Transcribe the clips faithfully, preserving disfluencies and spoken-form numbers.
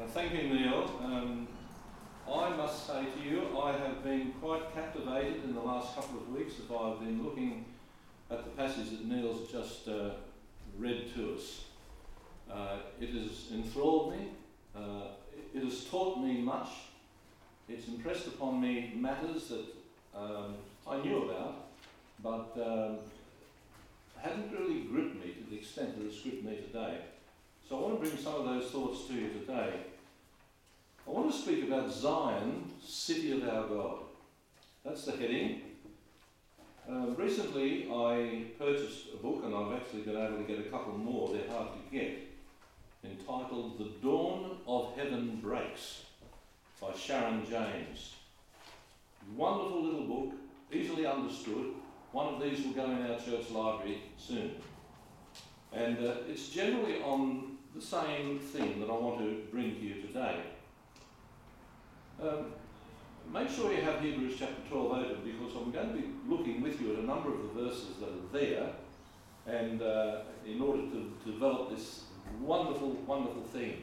Uh, thank you, Neil. Um, I must say to you, I have been quite captivated in the last couple of weeks as I've been looking at the passage that Neil's just uh, read to us. Uh, it has enthralled me, uh, it has taught me much, it's impressed upon me matters that um, I knew about, but um, hadn't really gripped me to the extent that it's gripped me today. So I want to bring some of those thoughts to you today. I want to speak about Zion, city of our God. That's the heading. Uh, recently I purchased a book, and I've actually been able to get a couple more, they're hard to get, entitled The Dawn of Heaven Breaks by Sharon James. Wonderful little book, easily understood. One of these will go in our church library soon. And uh, it's generally on the same theme that I want to bring to you today. Um, make sure you have Hebrews chapter twelve open, because I'm going to be looking with you at a number of the verses that are there, and uh, in order to, to develop this wonderful, wonderful theme.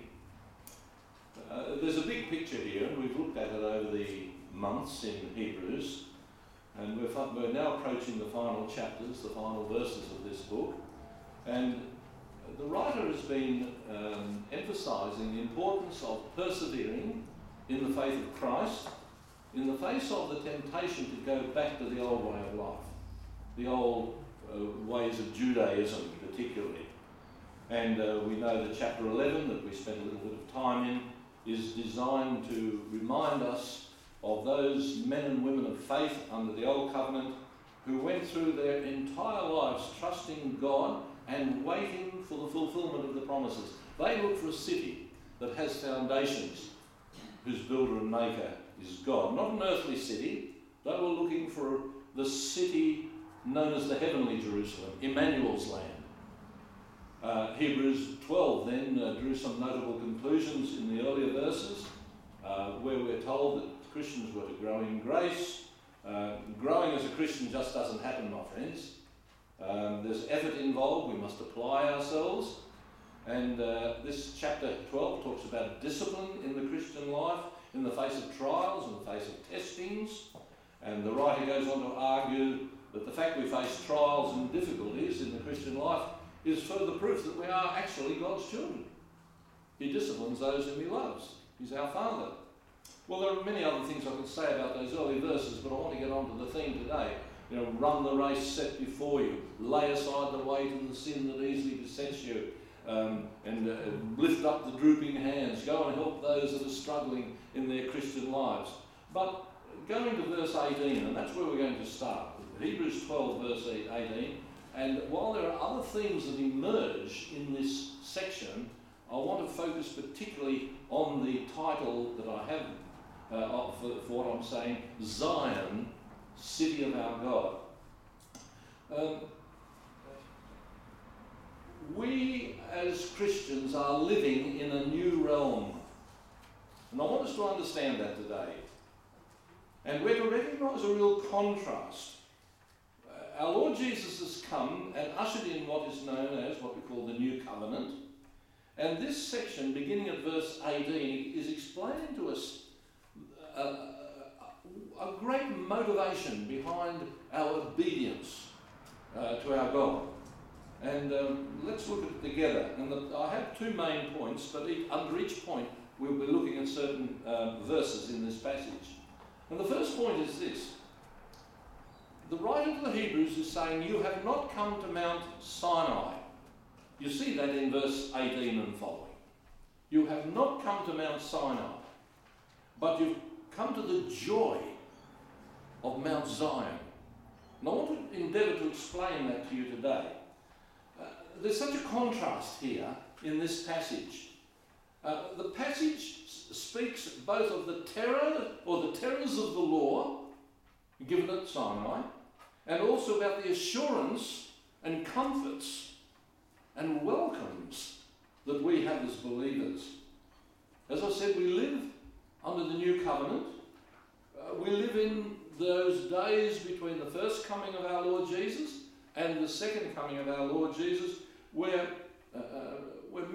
Uh, there's a big picture here, and we've looked at it over the months in Hebrews, and we're, we're now approaching the final chapters, the final verses of this book. And the writer has been um, emphasising the importance of persevering in the faith of Christ in the face of the temptation to go back to the old way of life, the old uh, ways of Judaism particularly. And uh, we know that chapter eleven, that we spent a little bit of time in, is designed to remind us of those men and women of faith under the old covenant who went through their entire lives trusting God and waiting for the fulfillment of the promises. They look for a city that has foundations, whose builder and maker is God. Not an earthly city. They were looking for the city known as the heavenly Jerusalem, Emmanuel's land. Uh, Hebrews twelve then uh, drew some notable conclusions in the earlier verses, uh, where we're told that Christians were to grow in grace. Uh, growing as a Christian just doesn't happen, my friends. Um, there's effort involved, we must apply ourselves. And uh, this chapter twelve talks about discipline in the Christian life in the face of trials, in the face of testings. And the writer goes on to argue that the fact we face trials and difficulties in the Christian life is further proof that we are actually God's children. He disciplines those whom he loves. He's our Father. Well, there are many other things I could say about those early verses, but I want to get on to the theme today. You know, run the race set before you, lay aside the weight and the sin that easily besets you, um, and uh, lift up the drooping hands, go and help those that are struggling in their Christian lives. But going to verse eighteen, and that's where we're going to start, Hebrews twelve verse eighteen, and while there are other themes that emerge in this section, I want to focus particularly on the title that I have uh, for, for what I'm saying, Zion, city of our God. Um, we as Christians are living in a new realm, and I want us to understand that today. And we're to recognise a real contrast. Uh, our Lord Jesus has come and ushered in what is known as what we call the New Covenant, and this section, beginning at verse eighteen, is explaining to us a, a, a great motivation behind our obedience uh, to our God. And um, let's look at it together. And the, I have two main points, but each, under each point we'll be looking at certain uh, verses in this passage. And the first point is this. The writer to the Hebrews is saying, you have not come to Mount Sinai. You see that in verse eighteen and following. You have not come to Mount Sinai, but you've come to the joy of Mount Zion. And I want to endeavour to explain that to you today. Uh, there's such a contrast here in this passage. Uh, the passage s- speaks both of the terror or the terrors of the law given at Sinai, and also about the assurance and comforts and welcomes that we have as believers. As I said, we live under the new covenant. Uh, we live in those days between the first coming of our Lord Jesus and the second coming of our Lord Jesus, where, uh, where many of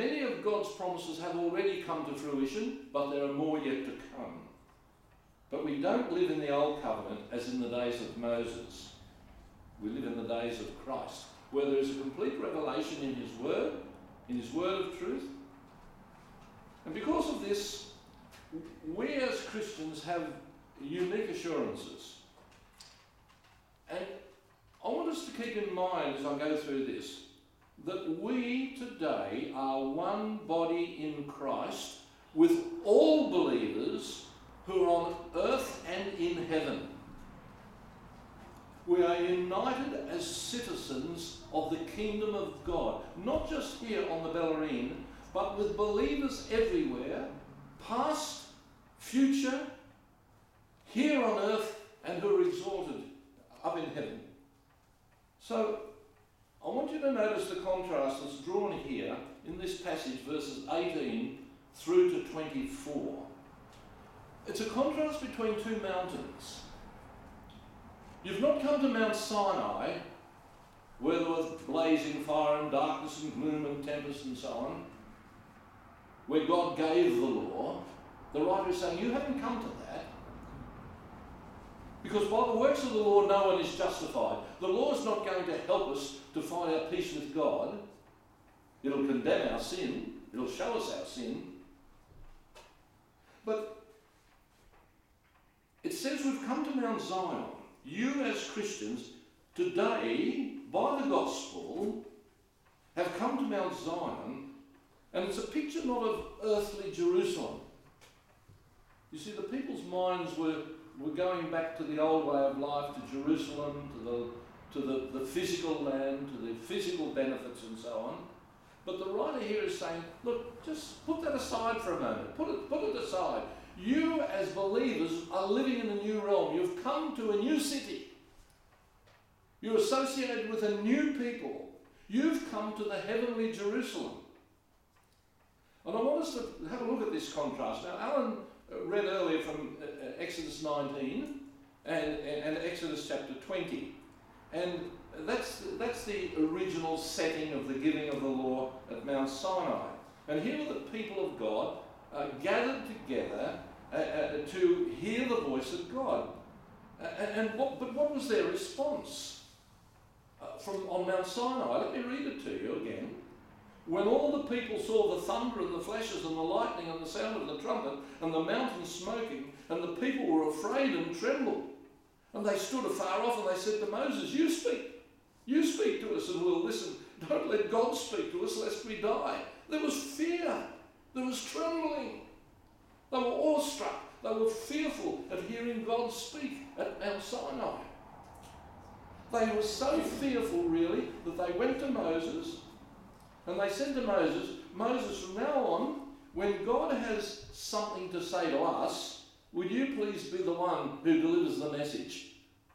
of God's promises have already come to fruition, but there are more yet to come. But we don't live in the Old Covenant as in the days of Moses. We live in the days of Christ, where there is a complete revelation in his word, in his word of truth. And because of this, we as Christians have unique assurances. And I want us to keep in mind as I go through this, that we today are one body in Christ with all believers who are on earth and in heaven. We are united as citizens of the kingdom of God, not just here on the Bellarine, but with believers everywhere, past, future, here on earth, and who are exalted up in heaven. So, I want you to notice the contrast that's drawn here in this passage, verses eighteen through to twenty-four. It's a contrast between two mountains. You've not come to Mount Sinai, where there was blazing fire and darkness and gloom and tempest and so on, where God gave the law. The writer is saying, you haven't come to that. Because by the works of the law, no one is justified. The law is not going to help us to find our peace with God. It'll condemn our sin. It'll show us our sin. But it says we've come to Mount Zion. You as Christians, today, by the gospel, have come to Mount Zion, and it's a picture not of earthly Jerusalem. You see, the people's minds were, were going back to the old way of life, to Jerusalem, to the to the, the physical land, to the physical benefits and so on. But the writer here is saying, look, just put that aside for a moment. Put it, put it aside. You as believers are living in a new realm. You've come to a new city. You're associated with a new people. You've come to the heavenly Jerusalem. And I want us to have a look at this contrast. Now, Alan read earlier from Exodus nineteen and, and Exodus chapter twenty. And that's, that's the original setting of the giving of the law at Mount Sinai. And here are the people of God uh, gathered together uh, uh, to hear the voice of God. Uh, and what, But what was their response uh, from on Mount Sinai? Let me read it to you again. When all the people saw the thunder and the flashes and the lightning and the sound of the trumpet and the mountain smoking, and the people were afraid and trembled. And they stood afar off and they said to Moses, you speak. You speak to us and we'll listen. Don't let God speak to us lest we die. There was fear. There was trembling. They were awestruck. They were fearful at hearing God speak at Mount Sinai. They were so fearful, really, that they went to Moses and they said to Moses, Moses, from now on, when God has something to say to us, would you please be the one who delivers the message?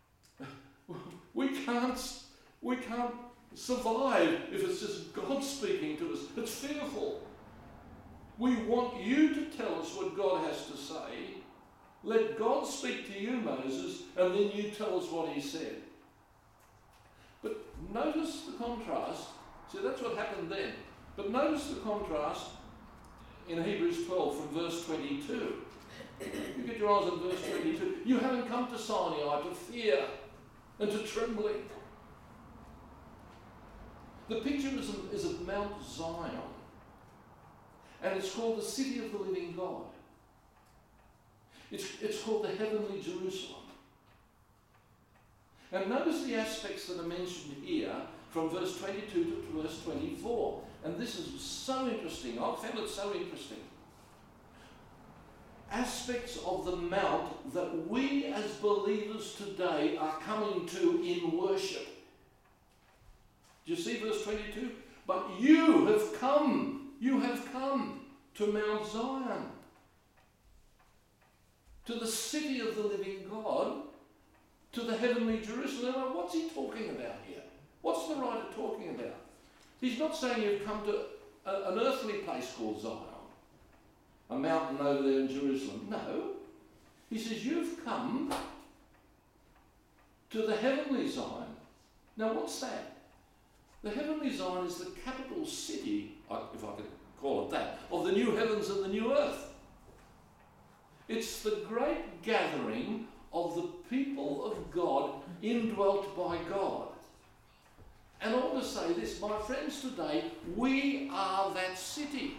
We can't, we can't survive if it's just God speaking to us. It's fearful. We want you to tell us what God has to say. Let God speak to you, Moses, and then you tell us what he said. But notice the contrast. See, that's what happened then. But notice the contrast in Hebrews twelve from verse twenty-two. You get your eyes on verse twenty-two. You haven't come to Sinai to fear and to trembling. The picture is of, is of Mount Zion. And it's called the city of the living God. It's, it's called the heavenly Jerusalem. And notice the aspects that are mentioned here from verse twenty-two to verse twenty-four. And this is so interesting. I found it so interesting. Aspects of the mount that we as believers today are coming to in worship. Do you see verse twenty-two? But you have come, you have come to Mount Zion, to the city of the living God, to the heavenly Jerusalem. Now, what's he talking about here? What's the writer talking about? He's not saying you've come to a, an earthly place called Zion, a mountain over there in Jerusalem. No. He says you've come to the heavenly Zion. Now what's that? The heavenly Zion is the capital city, if I could call it that, new heavens and the new earth. It's the great gathering of the people of God, indwelt by God. And I want to say this, my friends, today, we are that city.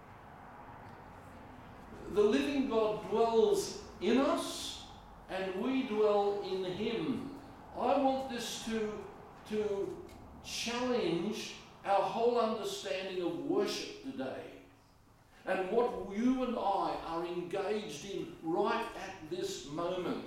The living God dwells in us, and we dwell in him. I want this to, to challenge our whole understanding of worship today, and what you and I are engaged in right at this moment.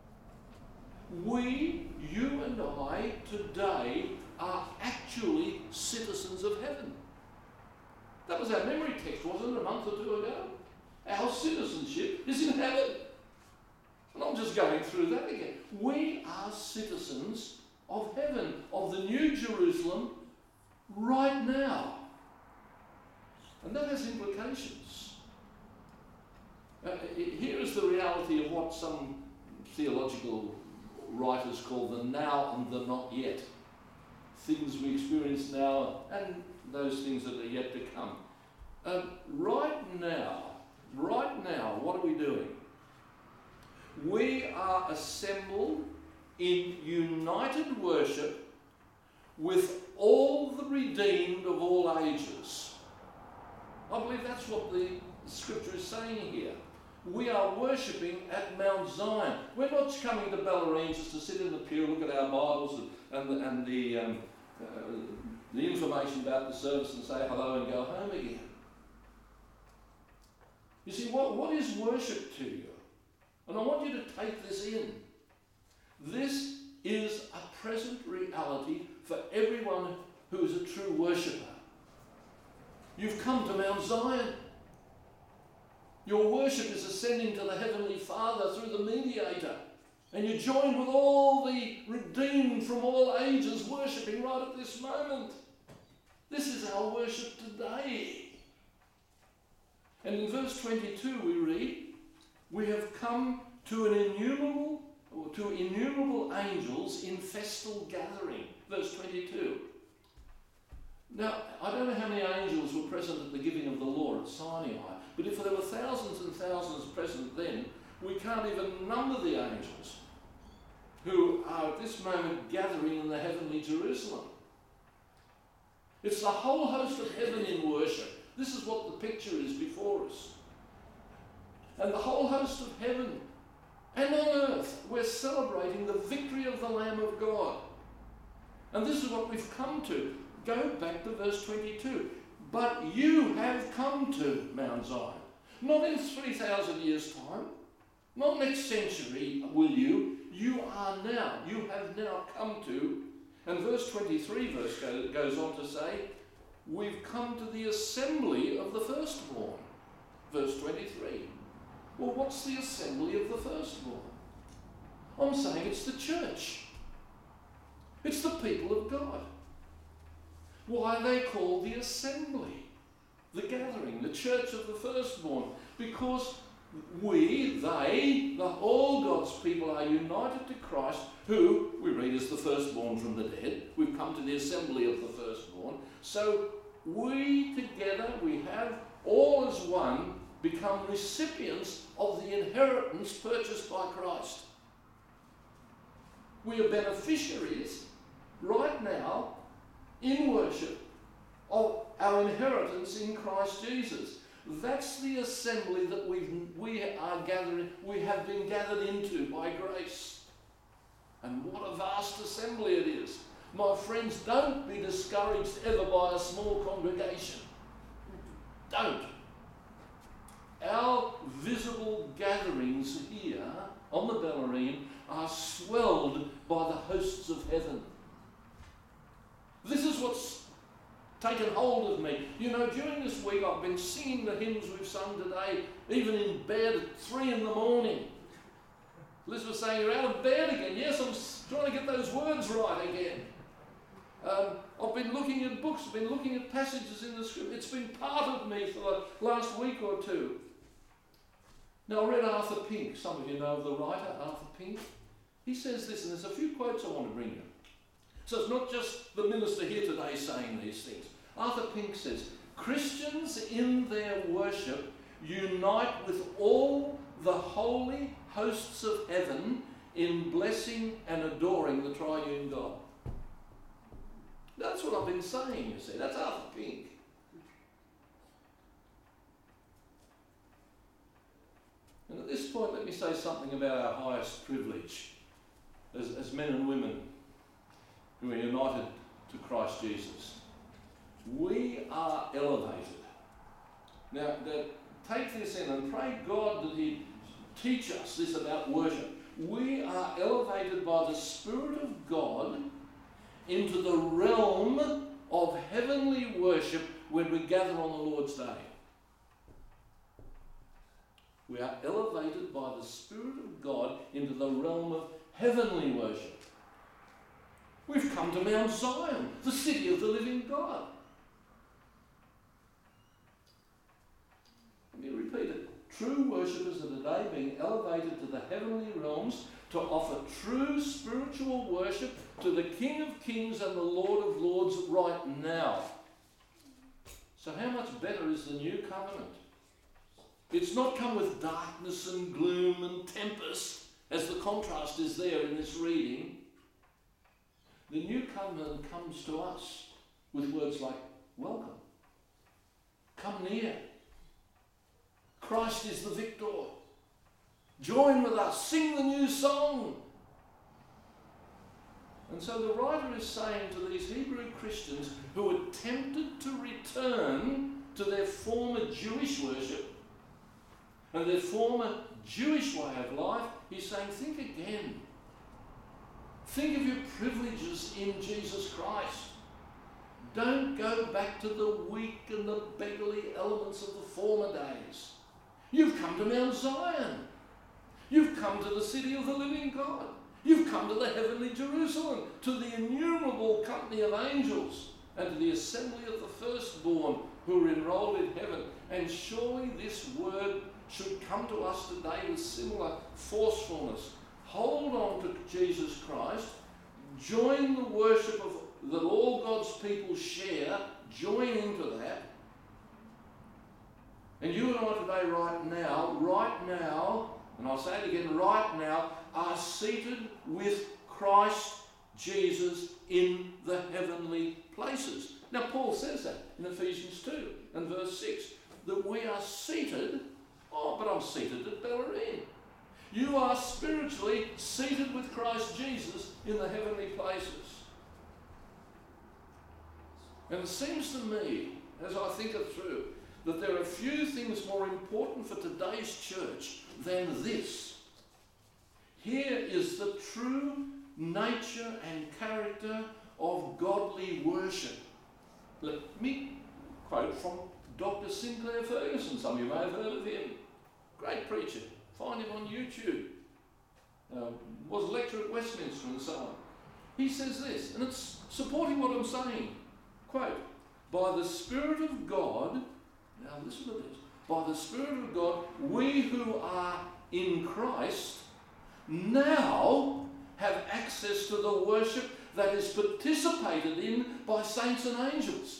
We, you and I, today are actually citizens of heaven. That was our memory text, wasn't it, a month or two ago? Our citizenship is in heaven. And I'm just going through that again. We are citizens of heaven, of the New Jerusalem, right now. And that has implications. Uh, here is the reality of what some theological writers call the now and the not yet. Things we experience now and those things that are yet to come. Um, right now, right now, what are we doing? We are assembled in united worship with all the redeemed of all ages. I believe that's what the scripture is saying here. We are worshipping at Mount Zion. We're not coming to Bellarine just to sit in the pew, look at our Bibles and, and the, and the, um, uh, the information about the service and say hello and go home again. You see, what, what is worship to you? And I want you to take this in. This is a present reality for everyone who is a true worshipper. You've come to Mount Zion. Your worship is ascending to the Heavenly Father through the mediator. And you're joined with all the redeemed from all ages worshipping right at this moment. This is our worship today. And in verse twenty-two we read, we have come to an innumerable, or to innumerable angels in festal gathering. Verse twenty-two. Now, I don't know how many angels were present at the giving of the law at Sinai, but if there were thousands and thousands present then, we can't even number the angels who are at this moment gathering in the heavenly Jerusalem. It's the whole host of heaven in worship. This is what the picture is before us. And the whole host of heaven and on earth, we're celebrating the victory of the Lamb of God. And this is what we've come to. Go back to verse twenty-two. But you have come to Mount Zion. Not in three thousand years' time. Not next century will you. You are now. You have now come to. And verse twenty-three verse go, goes on to say, we've come to the assembly of the firstborn. Verse twenty-three. Well, what's the assembly of the firstborn? I'm saying it's the church. It's the people of God. Why are they called the assembly? The gathering, the church of the firstborn. Because we, they, the, all God's people are united to Christ, who, we read, is the firstborn from the dead. We've come to the assembly of the firstborn. So we together, we have all as one become recipients of the inheritance purchased by Christ. We are beneficiaries right now in worship of our inheritance in Christ Jesus. That's the assembly that we we are gathering, we have been gathered into by grace. And what a vast assembly it is. My friends, don't be discouraged ever by a small congregation. Don't. Our visible gatherings here on the Bellarine are swelled by the hosts of heaven. This is what's taken hold of me. You know, during this week I've been singing the hymns we've sung today, even in bed at three in the morning. Liz was saying, you're out of bed again. Yes, I'm trying to get those words right again. Um, I've been looking at books, I've been looking at passages in the scripture. It's been part of me for the last week or two. Now, I read Arthur Pink. Some of you know of the writer, Arthur Pink. He says this, and there's a few quotes I want to bring you. So it's not just the minister here today saying these things. Arthur Pink says, Christians in their worship worship unite with all the holy hosts of heaven in blessing and adoring the triune God. That's what I've been saying, you see. That's Arthur Pink. And at this point, let me say something about our highest privilege as, as men and women who are united to Christ Jesus. We are elevated. Now, now, take this in and pray God that He teach us this about worship. We are elevated by the Spirit of God into the realm of heavenly worship when we gather on the Lord's Day. We are elevated by the Spirit of God into the realm of heavenly worship. We've come to Mount Zion, the city of the living God. Let me repeat it. True worshippers are today being elevated to the heavenly realms to offer true spiritual worship to the King of Kings and the Lord of Lords right now. So how much better is the new covenant? It's not come with darkness and gloom and tempest, as the contrast is there in this reading. The new covenant comes to us with words like, welcome, come near, Christ is the victor, join with us, sing the new song. And so the writer is saying to these Hebrew Christians who are tempted to return to their former Jewish worship and their former Jewish way of life, he's saying, think again. Think of your privileges in Jesus Christ. Don't go back to the weak and the beggarly elements of the former days. You've come to Mount Zion. You've come to the city of the living God. You've come to the heavenly Jerusalem, to the innumerable company of angels, and to the assembly of the firstborn who are enrolled in heaven. And surely this word should come to us today with similar forcefulness. Hold on to Jesus Christ. Join the worship of, that all God's people share. Join into that. And you and I today, right now, right now, and I'll say it again, right now, are seated with Christ Jesus in the heavenly places. Now, Paul says that in Ephesians two and verse six, that we are seated, oh, but I'm seated at Bellarine. You are spiritually seated with Christ Jesus in the heavenly places. And it seems to me, as I think it through, that there are few things more important for today's church than this. Here is the true nature and character of godly worship. Let me quote from Doctor Sinclair Ferguson. Some of you may have heard of him. Great preacher. Find him on YouTube. Uh, was a lecturer at Westminster and so on. He says this, and it's supporting what I'm saying. Quote, by the Spirit of God, now listen to this, by the Spirit of God, we who are in Christ now have access to the worship that is participated in by saints and angels,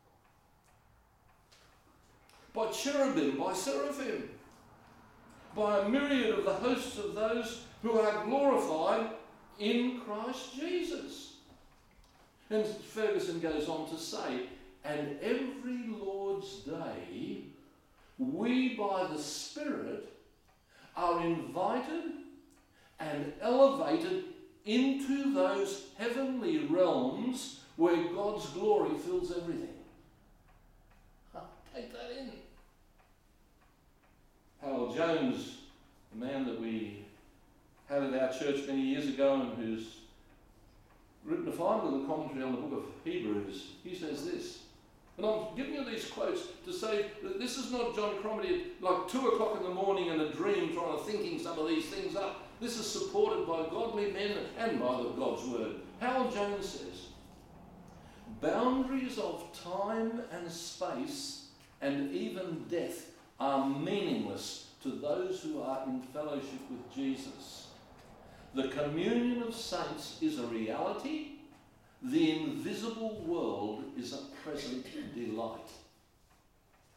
by cherubim, by seraphim, by a myriad of the hosts of those who are glorified in Christ Jesus. And Ferguson goes on to say, and every Lord's Day, we by the Spirit are invited and elevated into those heavenly realms where God's glory fills everything. Take that in. Harold Jones, the man that we had at our church many years ago and who's written a fine little commentary on the book of Hebrews, he says this. And I'm giving you these quotes to say that this is not John Cromedy at like two o'clock in the morning in a dream trying to thinking some of these things up. This is supported by godly men and by the God's word. Harold Jones says, boundaries of time and space and even death are meaningless to those who are in fellowship with Jesus. The communion of saints is a reality. The invisible world is a present delight.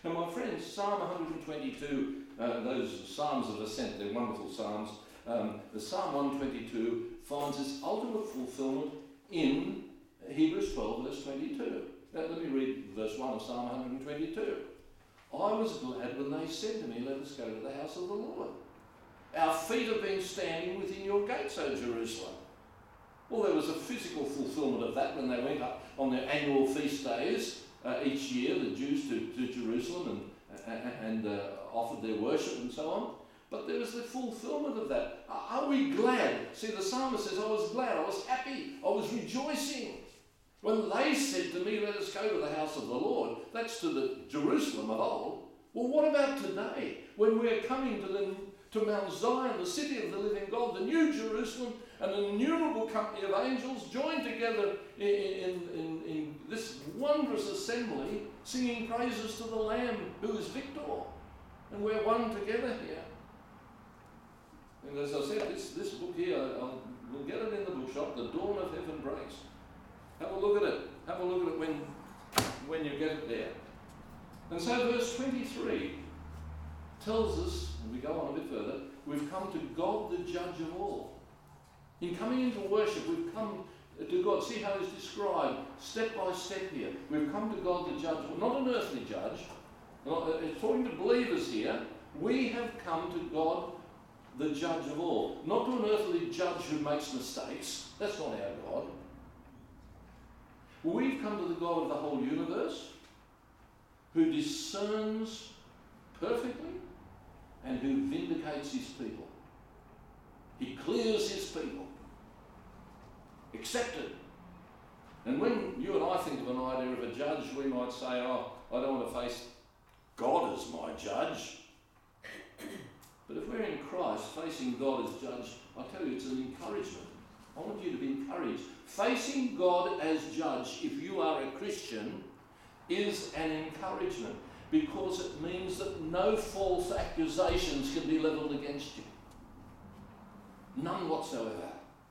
And my friends, Psalm one twenty-two, uh, those Psalms of Ascent, they're wonderful Psalms. Um, the Psalm one twenty-two finds its ultimate fulfilment in Hebrews twelve, verse twenty-two. Now, let me read verse one of Psalm one twenty-two. I was glad when they said to me, let us go to the house of the Lord. Our feet have been standing within your gates, O Jerusalem. Well, there was a physical fulfilment of that when they went up on their annual feast days uh, each year, the Jews to, to Jerusalem and, and, and uh, offered their worship and so on. But there was the fulfilment of that. Are we glad? See, the psalmist says, I was glad, I was happy, I was rejoicing. When they said to me, let us go to the house of the Lord, that's to the Jerusalem of old. Well, what about today, when we're coming to, the, to Mount Zion, the city of the living God, the new Jerusalem, and an innumerable company of angels joined together in, in, in, in this wondrous assembly, singing praises to the Lamb who is victor. And we're one together here. And as I said, this, this book here, I'll, we'll get it in the bookshop, The Dawn of Heaven Breaks. Have a look at it. Have a look at it when, when you get it there. And so verse twenty-three tells us, and we go on a bit further, we've come to God the judge of all. In coming into worship, we've come to God. See how it's described step by step here. We've come to God the judge, not an earthly judge. Not, it's talking to believers here. We have come to God the judge of all. Not to an earthly judge who makes mistakes. That's not our God. We've come to the God of the whole universe, who discerns perfectly and who vindicates his people. He clears his people. Accepted. And when you and I think of an idea of a judge, we might say, oh, I don't want to face God as my judge. But if we're in Christ, facing God as judge, I tell you, it's an encouragement. I want you to be encouraged. Facing God as judge, if you are a Christian, is an encouragement, because it means that no false accusations can be levelled against you. None whatsoever.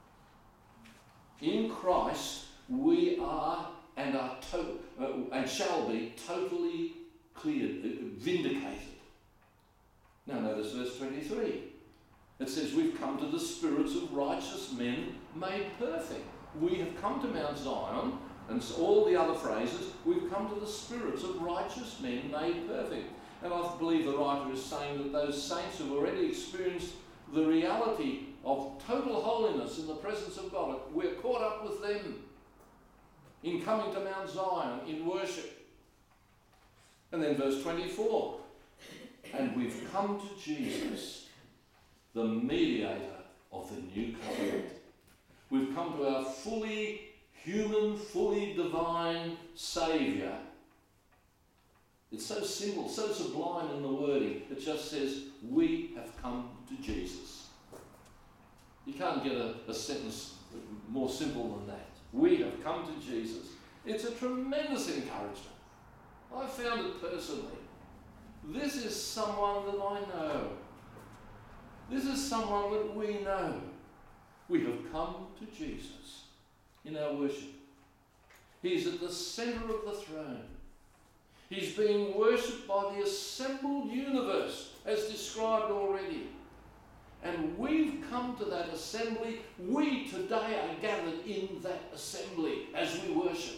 In Christ, we are and are to- uh, and shall be totally cleared, vindicated. Now notice verse twenty-three. It says, we've come to the spirits of righteous men made perfect. We have come to Mount Zion, and all the other phrases, we've come to the spirits of righteous men made perfect. And I believe the writer is saying that those saints who've already experienced the reality of total holiness in the presence of God, we're caught up with them in coming to Mount Zion in worship. And then verse twenty-four, and we've come to Jesus, the mediator of the new covenant. We've come to our fully human, fully divine Saviour. It's so simple, so sublime in the wording. It just says, we have come to Jesus. You can't get a, a sentence more simple than that. We have come to Jesus. It's a tremendous encouragement. I found it personally. This is someone that I know. This is someone that we know. We have come to Jesus in our worship. He's at the centre of the throne. He's being worshipped by the assembled universe, as described already. And we've come to that assembly. We today are gathered in that assembly as we worship.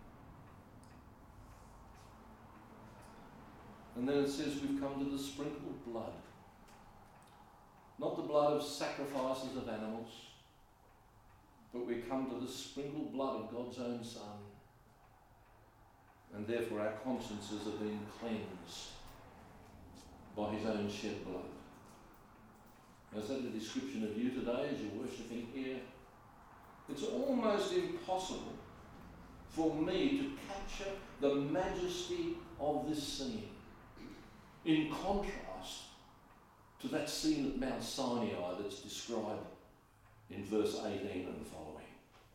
And then it says we've come to the sprinkled blood. Not the blood of sacrifices of animals, but we come to the sprinkled blood of God's own Son. And therefore our consciences have been cleansed by his own shed blood. Now, is that a description of you today as you're worshipping here? It's almost impossible for me to capture the majesty of this scene in contrast to that scene at Mount Sinai that's described in verse eighteen and following.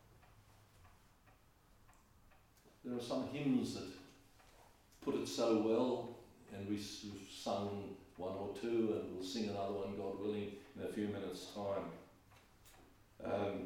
There are some hymns that put it so well, and we've sung one or two, and we'll sing another one, God willing, in a few minutes' time. Um,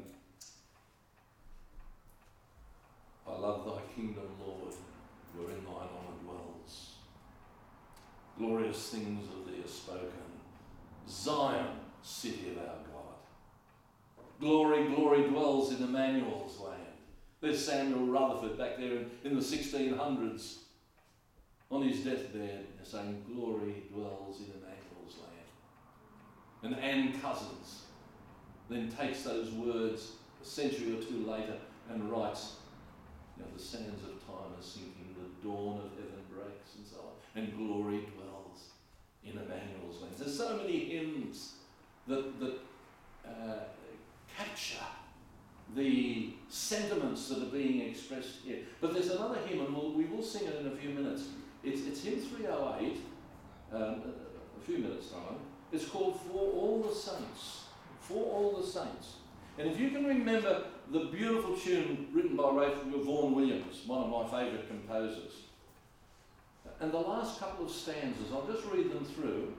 I love thy kingdom, Lord, wherein thine honour dwells. glorious things of thee are spoken. Zion, city of our God. Glory, glory dwells in Emmanuel's land. There's Samuel Rutherford back there in, in the sixteen hundreds on his deathbed saying, glory dwells in Emmanuel's land. And Anne Cousins then takes those words a century or two later and writes, you know, the sands of time are sinking, the dawn of heaven breaks, and so on, and glory dwells in Emmanuel's land. There's so many hymns that, that uh, capture the sentiments that are being expressed here. But there's another hymn, and we'll, we will sing it in a few minutes. It's, it's hymn three oh eight, um, a, a few minutes time. It's called For All the Saints. For All the Saints. And if you can remember the beautiful tune written by Rachel Vaughan Williams, one of my favourite composers, and the last couple of stanzas, I'll just read them through.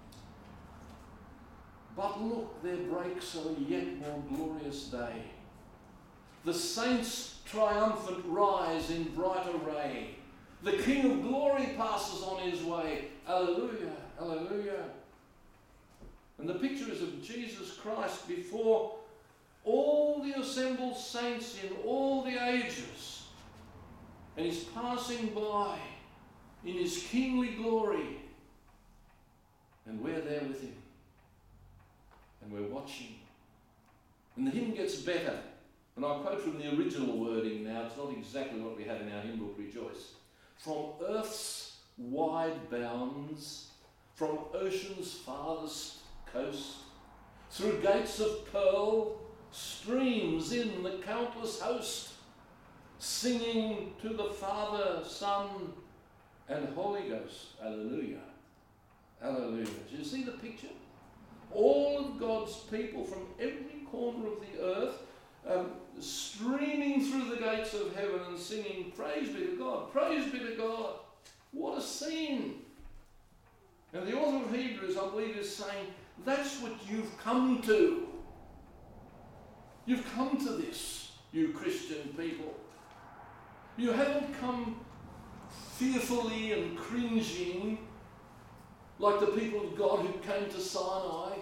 But look, there breaks a yet more glorious day. The saints triumphant rise in bright array. The King of glory passes on his way. Alleluia, alleluia. And the picture is of Jesus Christ before all the assembled saints in all the ages. And he's passing by in his kingly glory. And we're there with him. And we're watching. And the hymn gets better. And I quote from the original wording now. It's not exactly what we had in our hymn book, Rejoice. From earth's wide bounds, from ocean's farthest coast, through gates of pearl, streams in the countless host, singing to the Father, Son, and Holy Ghost. Alleluia. Alleluia. Do you see the picture? All of God's people from every corner of the earth um, streaming through the gates of heaven and singing, praise be to God, praise be to God. What a scene. And the author of Hebrews, I believe, is saying, that's what you've come to. You've come to this, you Christian people. You haven't come fearfully and cringing like the people of God who came to Sinai.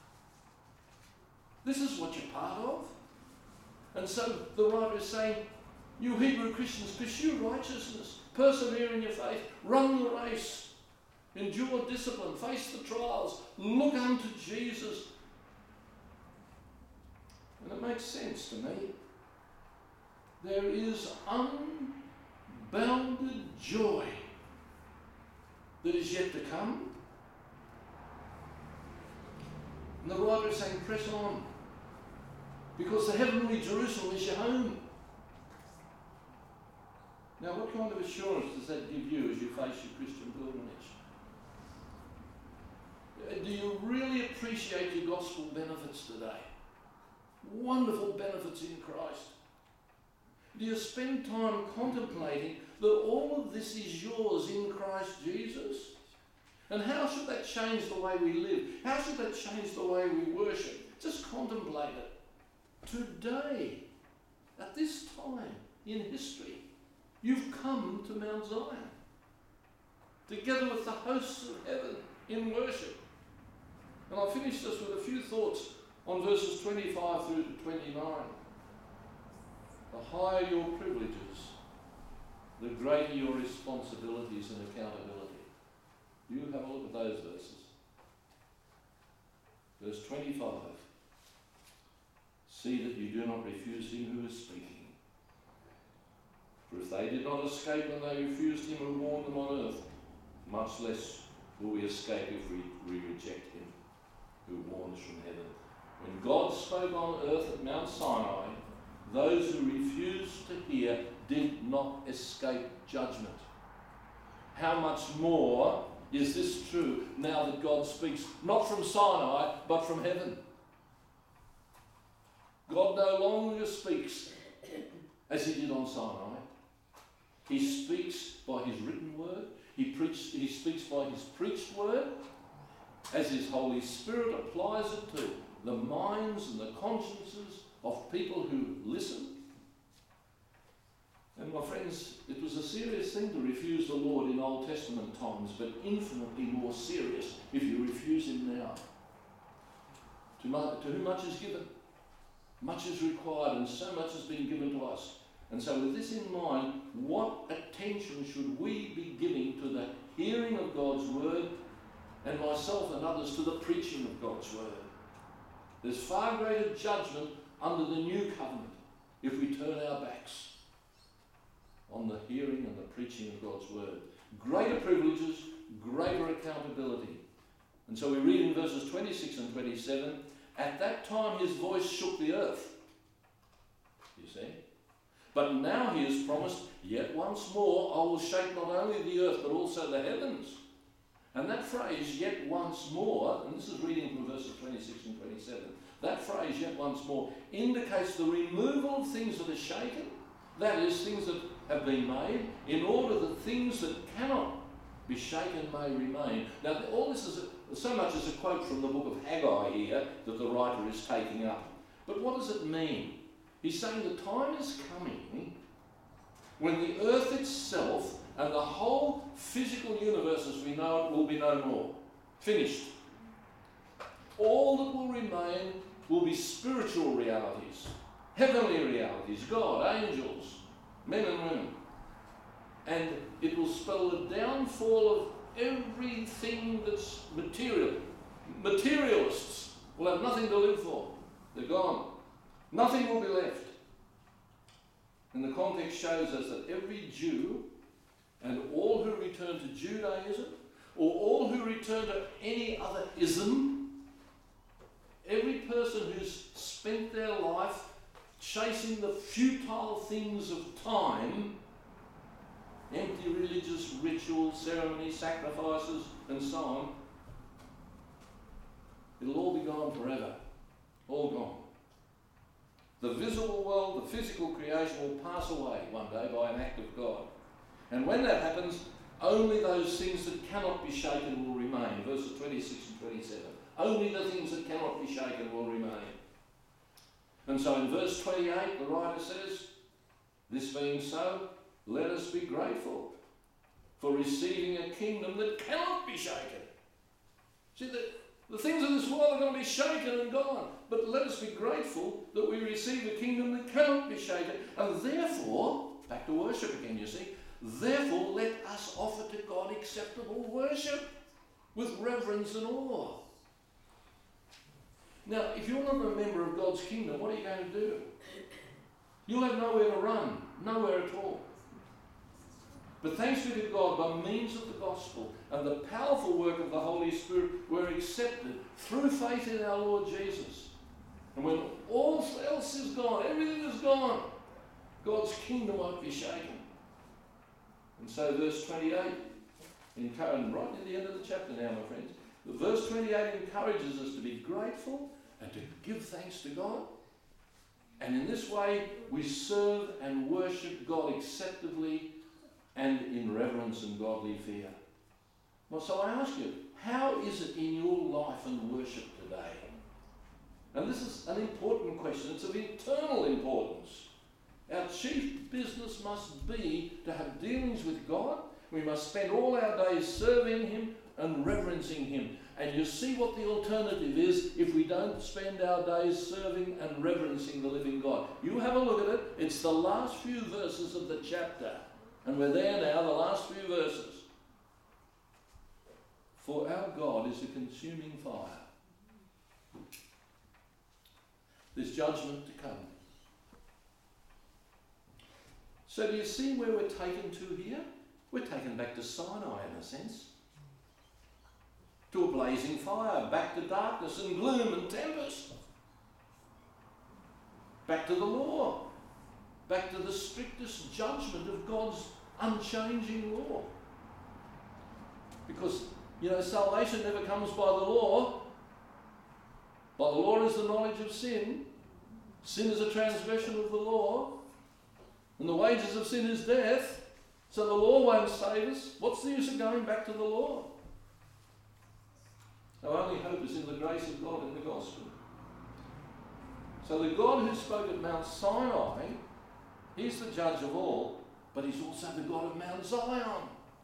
This is what you're part of. And so the writer is saying, you Hebrew Christians, pursue righteousness, persevere in your faith, run the race, endure discipline, face the trials, look unto Jesus. And it makes sense to me. There is unbounded joy that is yet to come. And the writer is saying, press on, because the heavenly Jerusalem is your home. Now, what kind of assurance does that give you as you face your Christian pilgrimage? Do you really appreciate your gospel benefits today? Wonderful benefits in Christ. Do you spend time contemplating that all of this is yours in Christ Jesus? And how should that change the way we live? How should that change the way we worship? Just contemplate it. Today, at this time in history, you've come to Mount Zion, together with the hosts of heaven in worship. And I'll finish this with a few thoughts on verses twenty-five through to twenty-nine. The higher your privileges, the greater your responsibilities and accountability. You have a look at those verses. Verse twenty-five. See that you do not refuse him who is speaking. For if they did not escape when they refused him who warned them on earth, much less will we escape if we, we reject him who warns from heaven. When God spoke on earth at Mount Sinai, those who refused to hear did not escape judgment. How much more is this true now that God speaks not from Sinai but from heaven? God no longer speaks as he did on Sinai. He speaks by his written word. He, preached, he speaks by his preached word as his Holy Spirit applies it to the minds and the consciences of people who listen. And my friends, it was a serious thing to refuse the Lord in Old Testament times, but infinitely more serious if you refuse him now. To, much, to whom much is given, much is required, and so much has been given to us. And so with this in mind, what attention should we be giving to the hearing of God's word, and myself and others to the preaching of God's word? There's far greater judgment under the new covenant if we turn our backs on the hearing and the preaching of God's word. Greater privileges, greater accountability. And so we read in verses twenty-six and twenty-seven, at that time his voice shook the earth. You see? But now he has promised, yet once more I will shake not only the earth but also the heavens. And that phrase, yet once more, and this is reading from verses twenty-six and twenty-seven, that phrase, yet once more, indicates the removal of things that are shaken, that is, things that have been made, in order that things that cannot be shaken may remain. Now, all this is a, so much as a quote from the book of Haggai here that the writer is taking up. But what does it mean? He's saying the time is coming when the earth itself and the whole physical universe as we know it will be no more. Finished. All that will remain will be spiritual realities, heavenly realities, God, angels, men and women. And it will spell the downfall of everything that's material. Materialists will have nothing to live for. They're gone. Nothing will be left. And the context shows us that every Jew and all who return to Judaism, or all who return to any other ism, every person who's spent their life chasing the futile things of time, empty religious rituals, ceremonies, sacrifices, and so on, it'll all be gone forever. All gone. The visible world, the physical creation will pass away one day by an act of God. And when that happens, only those things that cannot be shaken will remain. Verses twenty-six and twenty-seven. Only the things that cannot be shaken will remain. And so in verse twenty-eight, the writer says, this being so, let us be grateful for receiving a kingdom that cannot be shaken. See, the, the things of this world are going to be shaken and gone. But let us be grateful that we receive a kingdom that cannot be shaken. And therefore, back to worship again, you see, therefore let us offer to God acceptable worship with reverence and awe. Now, if you're not a member of God's kingdom, what are you going to do? You'll have nowhere to run, nowhere at all. But thanks be to God, by means of the gospel and the powerful work of the Holy Spirit, we're accepted through faith in our Lord Jesus. And when all else is gone, everything is gone, God's kingdom won't be shaken. And so verse twenty-eight, and right at the end of the chapter now, my friends, verse twenty-eight encourages us to be grateful and to give thanks to God. And in this way, we serve and worship God acceptably and in reverence and godly fear. Well, so I ask you, how is it in your life and worship today? And this is an important question. It's of eternal importance. Our chief business must be to have dealings with God. We must spend all our days serving him and reverencing him. And you see what the alternative is if we don't spend our days serving and reverencing the living God. You have a look at it. It's the last few verses of the chapter. And we're there now, the last few verses. For our God is a consuming fire. There's judgment to come. So do you see where we're taken to here? We're taken back to Sinai in a sense. To a blazing fire, back to darkness and gloom and tempest. Back to the law. Back to the strictest judgment of God's unchanging law. Because, you know, salvation never comes by the law. By the law is the knowledge of sin. Sin is a transgression of the law. And the wages of sin is death. So the law won't save us. What's the use of going back to the law? Our only hope is in the grace of God in the gospel. So the God who spoke at Mount Sinai, he's the judge of all, but he's also the God of Mount Zion.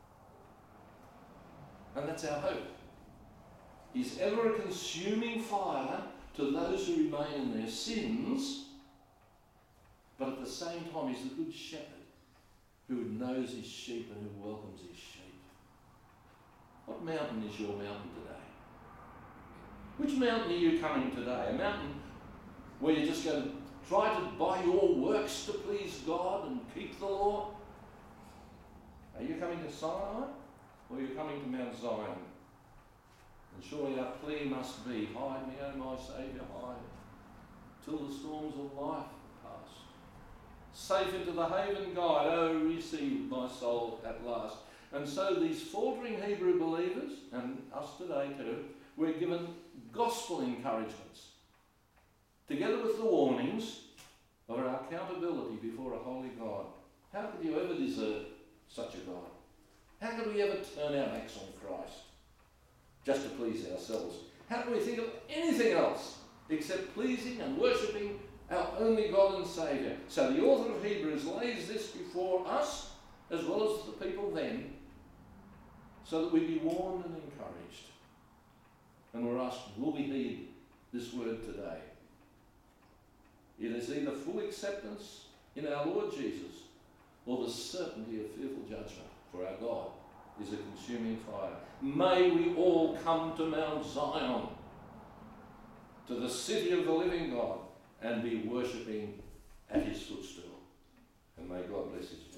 And that's our hope. He's ever a consuming fire to those who remain in their sins, but at the same time he's the good shepherd who knows his sheep and who welcomes his sheep. What mountain is your mountain today? Which mountain are you coming today? A mountain where you're just going to try to by your works to please God and keep the law? Are you coming to Sinai or are you coming to Mount Zion? And surely our plea must be, hide me, O my Saviour, hide, till the storms of life pass. Safe into the haven guide, oh, receive my soul at last. And so these faltering Hebrew believers, and us today too, we're given gospel encouragements, together with the warnings of our accountability before a holy God. How could you ever deserve such a God? How could we ever turn our backs on Christ just to please ourselves? How can we think of anything else except pleasing and worshipping our only God and Saviour? So the author of Hebrews lays this before us as well as the people then, so that we be warned and encouraged. And we're asked, will we heed this word today? It is either full acceptance in our Lord Jesus or the certainty of fearful judgment, for our God is a consuming fire. May we all come to Mount Zion, to the city of the living God, and be worshipping at his footstool. And may God bless his